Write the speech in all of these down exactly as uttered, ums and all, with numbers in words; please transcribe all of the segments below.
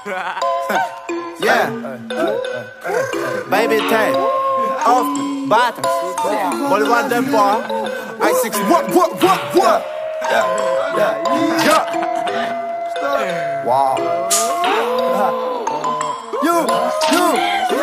Yeah. Baby tape. Off. Bottom. Boulevard de Bois. I six. What, what, what, what? Yeah. Yeah. Yeah. Wow. You, you.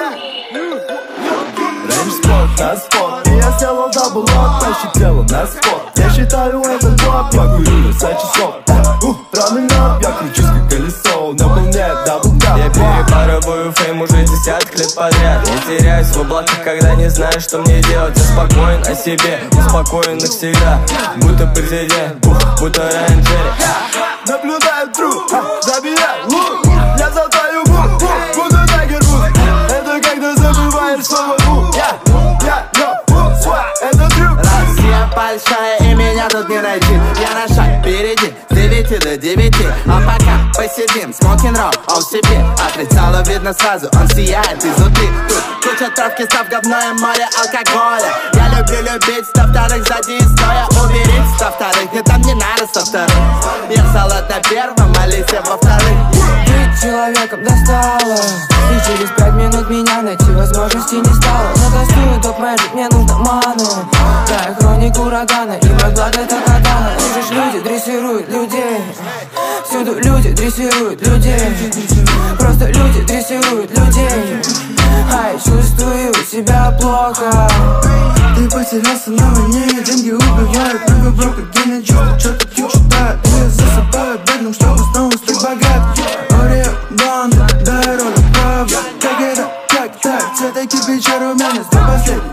Рейндж спот на спот, и я сделал дабллок, пощадила на спот. Я считаю этот блок, я курю за часов. Странный нот, я кручусь как колесо, на волне даблдап. Я перепарываю фейм уже десяток лет подряд. Не теряюсь в облаках, когда не знаю, что мне делать. Я спокоен о себе, успокоен навсегда. Будто президент, ух, будто Райан Джерри. Наблюдаю труп, забираю лук. Я золотаю бук, буду Тайгер Вуд. Это когда забываешь слово у. Я, я, я, это трюк. Россия большая, и меня тут не найти. Я на шаг впереди, с девяти до девяти. А пока посидим, смокинг-ролл, он в себе. От прицела видно сразу, он сияет изнутри. Тут куча травки, став говное море алкоголя. Я люблю любить, со вторых сзади и стоя. Уберите со вторых, и там не надо со вторых. Я салат на первом, Алисия во вторых. Быть человеком достало, и через пять минут меня найти возможности не стало. Натастую топ-мэджик, мне нужно ману. Да, хроник урагана, и мой глад это катана. Видишь, люди дрессируют людей. Всюду люди дрессируют людей. Просто люди дрессируют людей. Ай, чувствую себя плохо. Ты потерялся на войне, деньги убивают. Много брока, гений чувств, что-то читаю. И засыпаю бедным, чтобы снова стать богат. Орео, банды, дай роли, правда. Как это, как так, цвета кирпича румянец. До последнего